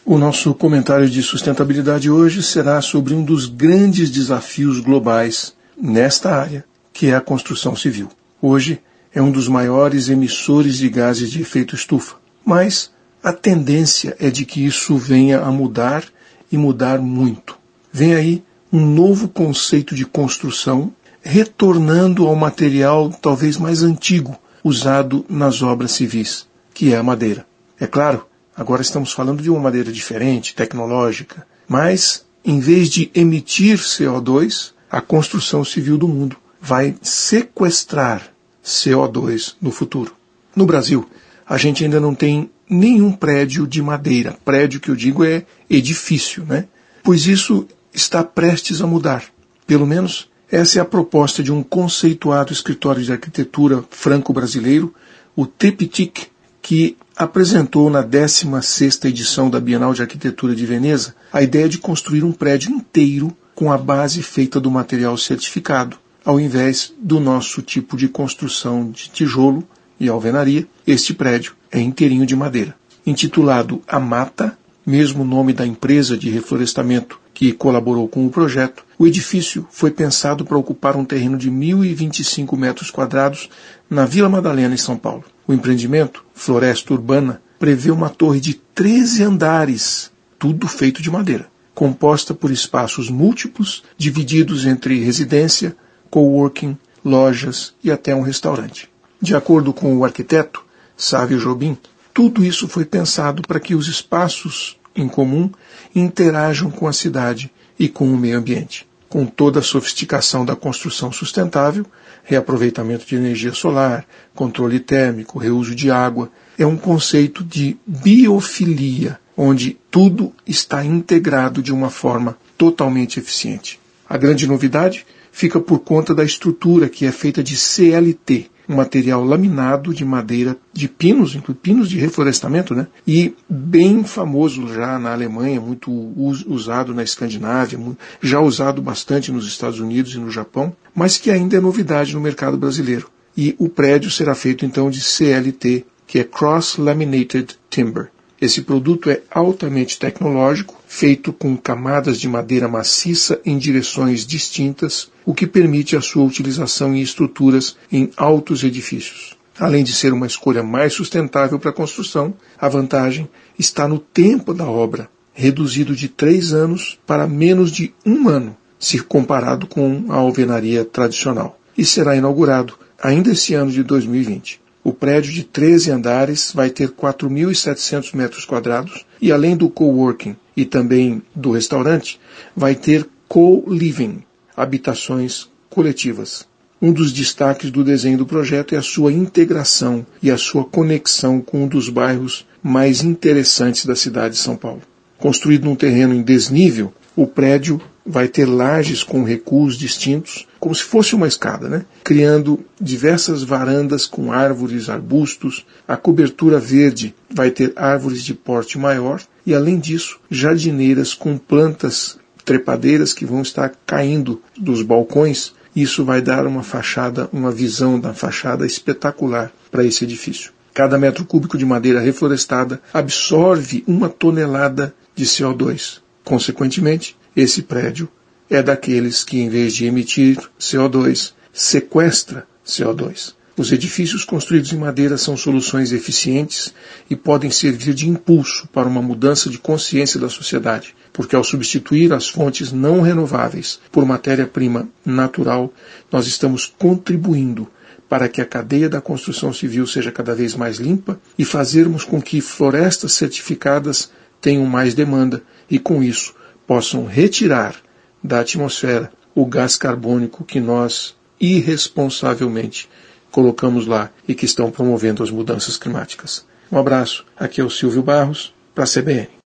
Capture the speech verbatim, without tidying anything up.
O nosso comentário de sustentabilidade hoje será sobre um dos grandes desafios globais nesta área, que é a construção civil. Hoje é um dos maiores emissores de gases de efeito estufa, mas a tendência é de que isso venha a mudar e mudar muito. Vem aí um novo conceito de construção, retornando ao material talvez mais antigo usado nas obras civis, que é a madeira. É claro, agora estamos falando de uma madeira diferente, tecnológica, mas em vez de emitir C O dois, a construção civil do mundo vai sequestrar C O dois no futuro. No Brasil, a gente ainda não tem nenhum prédio de madeira. Prédio que eu digo é edifício, né? Pois isso está prestes a mudar. Pelo menos essa é a proposta de um conceituado escritório de arquitetura franco-brasileiro, o Triptych, que apresentou na décima sexta edição da Bienal de Arquitetura de Veneza a ideia de construir um prédio inteiro com a base feita do material certificado, ao invés do nosso tipo de construção de tijolo e alvenaria. Este prédio é inteirinho de madeira. Intitulado A Mata, mesmo nome da empresa de reflorestamento que colaborou com o projeto, o edifício foi pensado para ocupar um terreno de mil e vinte e cinco metros quadrados na Vila Madalena, em São Paulo. O empreendimento, Floresta Urbana, prevê uma torre de treze andares, tudo feito de madeira, composta por espaços múltiplos, divididos entre residência, coworking, lojas e até um restaurante. De acordo com o arquiteto Sávio Jobim, tudo isso foi pensado para que os espaços em comum interajam com a cidade e com o meio ambiente, com toda a sofisticação da construção sustentável, reaproveitamento de energia solar, controle térmico, reuso de água. É um conceito de biofilia, onde tudo está integrado de uma forma totalmente eficiente. A grande novidade fica por conta da estrutura, que é feita de C L T, um material laminado de madeira de pinos, pinos de reflorestamento, né? E bem famoso já na Alemanha, muito usado na Escandinávia, já usado bastante nos Estados Unidos e no Japão, mas que ainda é novidade no mercado brasileiro. E o prédio será feito então de C L T, que é Cross Laminated Timber. Esse produto é altamente tecnológico, feito com camadas de madeira maciça em direções distintas, o que permite a sua utilização em estruturas em altos edifícios. Além de ser uma escolha mais sustentável para a construção, a vantagem está no tempo da obra, reduzido de três anos para menos de um ano, se comparado com a alvenaria tradicional. E será inaugurado ainda esse ano de dois mil e vinte. O prédio de treze andares vai ter quatro mil e setecentos metros quadrados e, além do coworking e também do restaurante, vai ter co-living, habitações coletivas. Um dos destaques do desenho do projeto é a sua integração e a sua conexão com um dos bairros mais interessantes da cidade de São Paulo. Construído num terreno em desnível, o prédio vai ter lajes com recuos distintos, como se fosse uma escada, né? Criando diversas varandas com árvores, arbustos. A cobertura verde vai ter árvores de porte maior e, além disso, jardineiras com plantas trepadeiras que vão estar caindo dos balcões. Isso vai dar uma fachada, uma visão da fachada espetacular para esse edifício. Cada metro cúbico de madeira reflorestada absorve uma tonelada de C O dois. Consequentemente, esse prédio é daqueles que, em vez de emitir C O dois, sequestra C O dois. Os edifícios construídos em madeira são soluções eficientes e podem servir de impulso para uma mudança de consciência da sociedade, porque ao substituir as fontes não renováveis por matéria-prima natural, nós estamos contribuindo para que a cadeia da construção civil seja cada vez mais limpa e fazermos com que florestas certificadas tenham mais demanda e, com isso, possam retirar da atmosfera o gás carbônico que nós irresponsavelmente colocamos lá e que estão promovendo as mudanças climáticas. Um abraço, aqui é o Silvio Barros, para a C B N.